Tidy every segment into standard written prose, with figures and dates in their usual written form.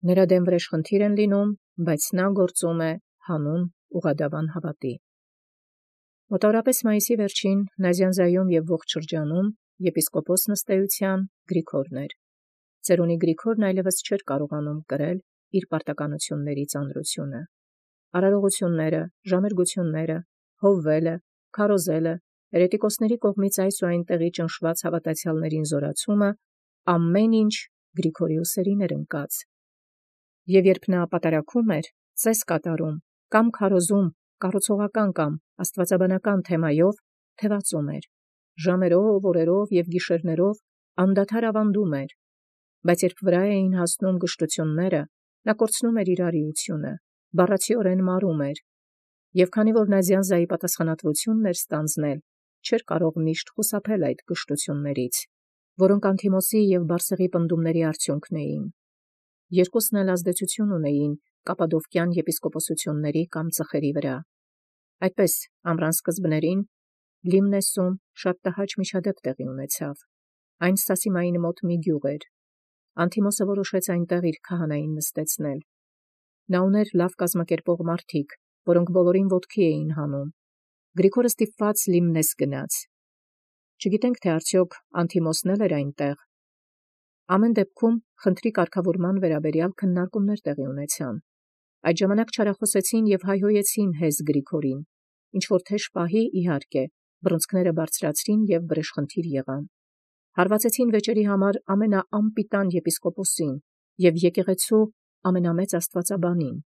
Նրա դեմ վրեժխնդիր են լինում, բայց նա գործում է հանուն ուղղադավան հավատի։ Մոտավորապես մայիսի վերջին Նազյանզայում և ողջ շրջանում եպիսկոպոս նստեության Գրիգորն էր։ Ծերունի Գրիգորն այլևս չէր կարողանում կրել իր պարտականությունների ծանրությունը։ Արարողությունները, ժամերգությունները, հովվելը, քարոզելը, հերետիկոսների կողմից այս ու այնտեղի ճնշված հավատացյալներին զորացումը ամեն ինչ Գրիգորի ուսերին էր ընկած։ Եվ երբ նա պատարագում էր, ծես կատարում, կամ քարոզում, կառուցողական կամ աստվածաբանական թեմայով, թևածում էր, ժամերով, օրերով և գիշերներով անդադար ավանդում էր, բայց երբ վրա էին հասնում գժտությունները, նա կորցնում էր իր արիությունը, բառացիորեն մարում էր, և քանի որ Նազյանզայի պատասխանատվությունն էր ստանձնել, չէր կարող միշտ խուսափել այդ գժտություններից, որոնք Անթիմոսի և Բարսեղի պնդումների արդյունքն էին։ Երկուսն էլ ազդեցություն ունեին կապադովկյան եպիսկոպոսությունների կամ ծխերի վրա։ Այդպես ամռան սկզբներին Լիմնեսում շատ տհաճ միջադեպ տեղի ունեցավ։ Այն Սասիմային մոտ մի գյուղ էր։ Անթիմոսը որոշեց այնտեղ իր քահանային նստեցնել։ Նա ուներ լավ կազմակերպող մարդիկ, որոնք բոլորին ոտքի էին հանում։ Գրիգորը ստիպված Լիմնես գնաց։ Չգիտենք, թե արդյոք Անթիմոսն էլ էր այնտեղ։ Ամեն դեպքում խնդրի կարգավորման վերաբերյալ քննարկումներ տեղի ունեցան։ Այդ ժամանակ չարախոսեցին և հայհոյեցին հեզ Գրիգորին, ինչ-որ թեժ պահի, իհարկե, բռունցքները բարձրացրին և վրեժխնդիր եղան։ Հարվածեցին վեճերի համար ամենաանպիտան եպիսկոպոսին և եկեղեցու ամենամեծ աստվածաբանին։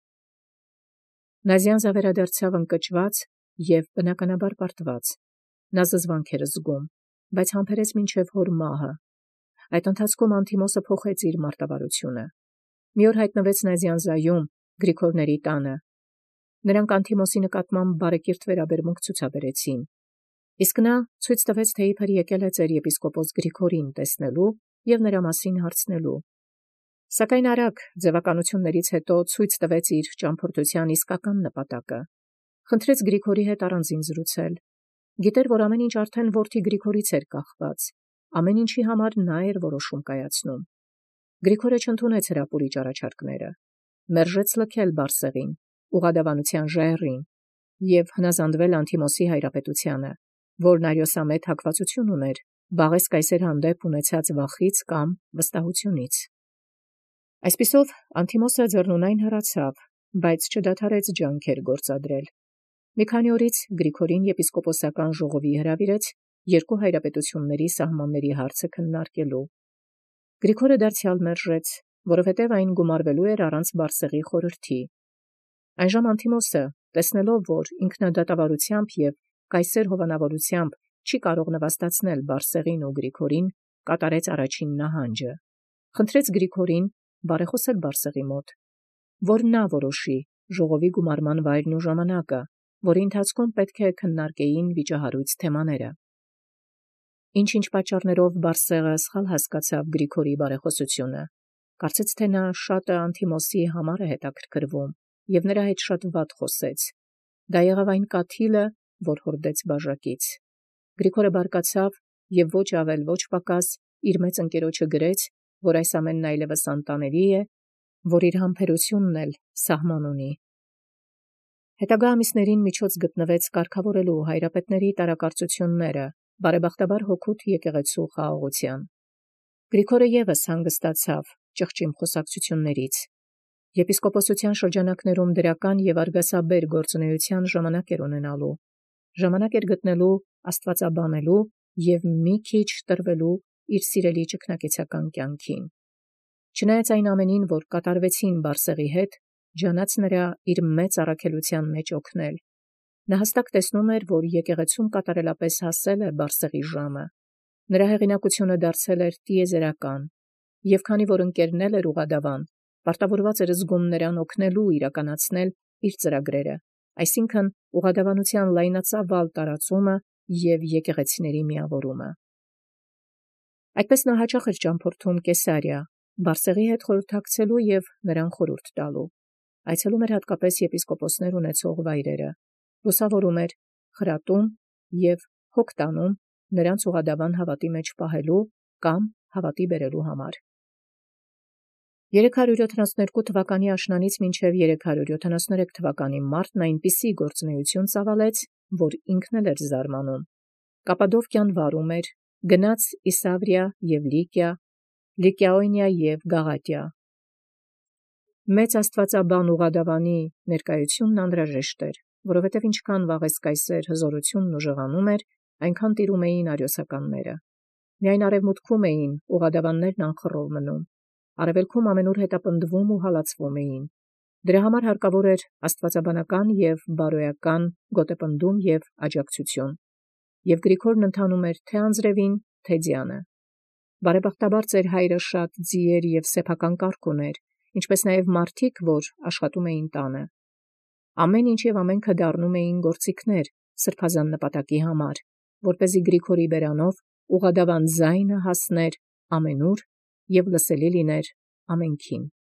Նազյանզը վերադարձավ ընկճված և բնականաբար պարտված։ Նա զզվանք էր զգում, բայց համբերեց մինչև հոր մահը։ Այդ ընթացքում Անթիմոսը փոխեց իր մարտավարությունը։ Մի օր հայտնվեց Նազյանզայում Գրիգորների տանը։ Նրանք Անթիմոսի նկատմամբ բարեկիրթ վերաբերմունք ցուցաբերեցին, իսկ նա ցույց տվեց, թե իբր եկել է ծեր եպիսկոպոս Գրիգորին տեսնելու և նրա մասին հարցնելու։ Սակայն արագ ձևականություններից հետո ցույց տվեց իր ճամփորդության իսկական նպատակը։ Խնդրեց Գրիգորի հետ առանձին զրուցել։ Գիտեր, որ ամեն ինչ արդեն որդի Գրիգորից էր կախված, ամեն ինչի համար նա էր որոշում կայացնում։ Գրիգորը չընդունեց հրապուրիչ առաջարկները, մերժեց լքել Բարսեղին, ուղղադավանության ժայռին և հնազանդվել Անթիմոսի հայրապետությանը, որն արիոսամետ հակվածություն ուներ Բաղես կայսեր հանդեպ ունեցած վախից կամ վստահությունից։ Այսպիսով Անթիմոսը ձեռնունայն հեռացավ, բայց չդադարեց ջանքեր գործադրել։ Մի քանի օրից Գրիգորին եպիսկոպոսական ժողովի հրավիրեց երկու հայրապետությունների սահմանների հարցը քննարկելու։ Գրիգորը դարձյալ մերժեց, որովհետև այն գումարվելու էր առանց Բարսեղի խորհրդի։ Այնժամ Անթիմոսը, տեսնելով, որ ինքնադատավարությամբ և կայսեր հովանավորությամբ չի կարող նվաստացնել Բարսեղին ու Գրիգորին, կատարեց առաջին նահանջը։ Խնդրեց Գրիգորին բարեխոսել Բարսեղի մոտ, որ նա որոշի ժողովի գումարման վայրն ու ժամանակը, որի ընթացքում պետք է քննարկեին վիճահարույց թեմաները։ Ինչ-ինչ պատճառներով Բարսեղը սխալ հասկացավ Գրիգորի բարեխոսությունը, կարծեց, թե նա շատ Անթիմոսի համար է հետաքրքրվում և նրա հետ շատ վատ խոսեց։ Դա եղավ այն կաթիլը, որ հորդեց բաժակից։ Գրիգորը բարկացավ և ոչ ավել ոչ պակաս իր մեծ ընկերոջը գրեց, որ այս ամենն այլևս անտանելի է, որ իր համբերությունն էլ սահման ունի։ Հետագա ամիսներին միջոց գտնվեց կարգավորելու հայրապետների տարակարծությունները, բարեբախտաբար հօգուտ եկեղեցու խաղաղության։ Գրիգորը ևս հանգստացավ ճղճիմ խոսակցություններից։ Եպիսկոպոսության շրջանակներում դրական և արգասաբեր գործունեության ժամանակ էր ունենալու, ժամանակ էր գտնելու աստվածաբանելու և մի քիչ տրվելու իր սիրելի ճգնակեցական կյանքին։ Չնայած այն ամենին, որ կատարվեցին Բարսեղի հետ, ջանաց նրա իր մեծ առաքելության մեջ օգնել։ Նա հստակ տեսնում էր, որ եկեղեցում կատարելապես հասել է Բարսեղի ժամը։ Նրա հեղինակությունը դարձել էր տիեզերական, և քանի որ ընկերն էր ուղղադավան, պարտավորված էր զգում նրան օգնելու իրականացնել իր ծրագրերը, այսինքն ուղղադավանության լայնածավալ տարածումը և եկեղեցիների միավորումը։ Այդպես նա հաճախ էր ճամփորդում Կեսարիա, Բարսեղի հետ խորհրդակցելու և նրան խորհուրդ տալու։ Այցելում էր հատկապես եպիսկոպոսներ ունեցող վայրերը, լուսավորում էր, խրատում և հոգ տանում նրանց ուղղադավան հավատի մեջ պահելու կամ հավատի բերելու համար։ 372 թվականի աշնանից մինչև 373 թվականի մարտն այնպիսի գործունեություն ծավալեց, որ ինքն էլ էր զարմանում։ Կապադովկիան վարում էր, գնաց Իսավրիա և Լիկիա, Լիկիաոնիա և Գաղատիա։ Մեծ աստվածաբան Ուղադավանի ներկայությունն անհրաժեշտ էր, որովհետև ինչքան վաղես կայսեր հզորությունն ուժեղանում էր, այնքան տիրում էին արիոսականները։ Միայն արևմուտքում էին ուղադավաններն անխռով մնում, արևելքում ամենուր հետապնդվում ու հալածվում էին։ Դրա համար հարկավոր էր աստվածաբանական և բարոյական գոտեպնդում և աջակցություն, և Գրիգորն ընթանում էր թե անձրևին, թե ձյանը։ Բարեբախտաբար ծեր հայրը շատ ձիեր և սեփական կարգ ուներ, ինչպես նաև մարդիկ, որ աշխատում էին տանը։ Ամեն ինչ և ամենքը դառնում էին գործիքներ սրբազան նպատակի համար, որպեսզի Գրիգորի բերանով ուղադավան ձայնը հասներ ամենուր և լսելի լիներ ամենքին։